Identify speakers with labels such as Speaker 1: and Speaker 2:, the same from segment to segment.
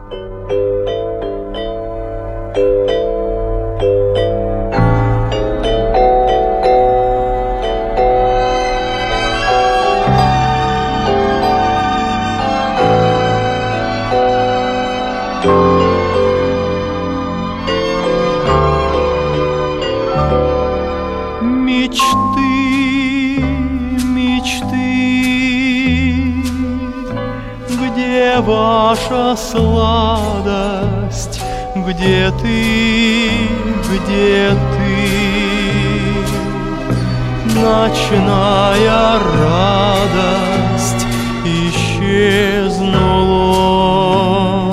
Speaker 1: Мечты, мечты, где ваша сладость? Где ты, где ты? Ночная радость исчезнула,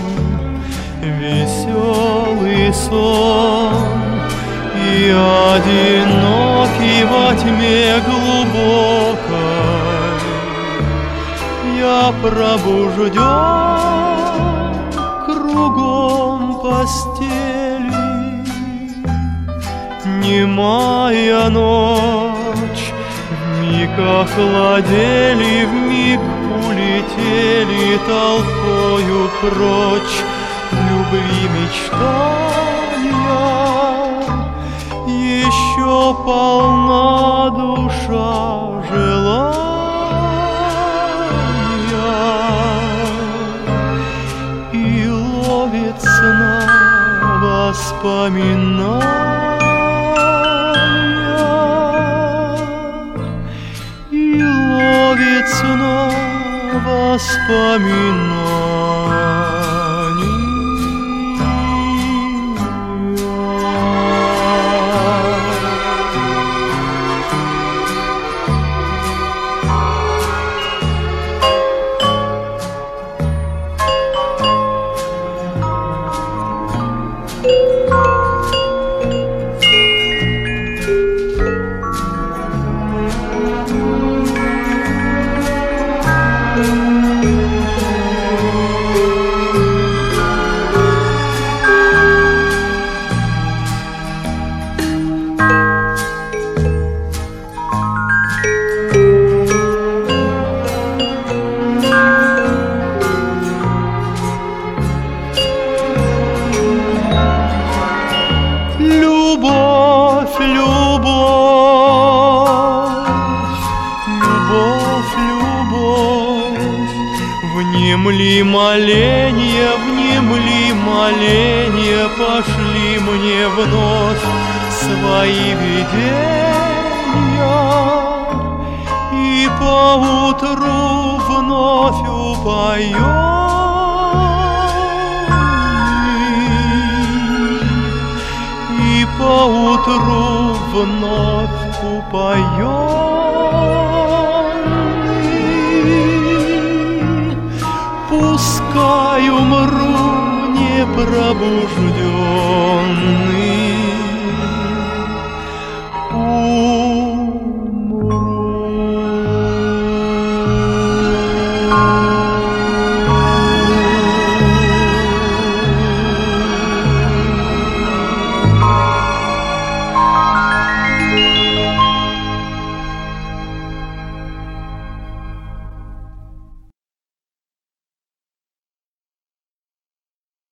Speaker 1: веселый сон и одинокий во тьме глубокой я пробужден кругом постели. Немая ночь, вмиг охладели, вмиг улетели толпою прочь любви мечтания. Еще полна душа желания и ловит сна воспоминания, и ловит сна воспоминания. Любовь, любовь, любовь, внемли моления, пошли мне вновь свои видения, и поутру вновь упоенный, и поутру вновь упоенный, пускай умру непробужденный.